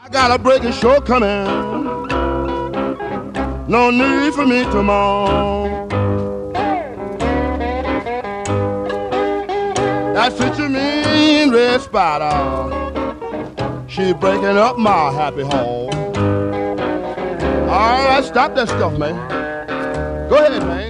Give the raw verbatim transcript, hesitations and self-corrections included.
Got a breaking show coming. No need for me to mourn. That's what you mean, Red Spider. She breaking up my happy home. All right, stop that stuff, man. Go ahead, man.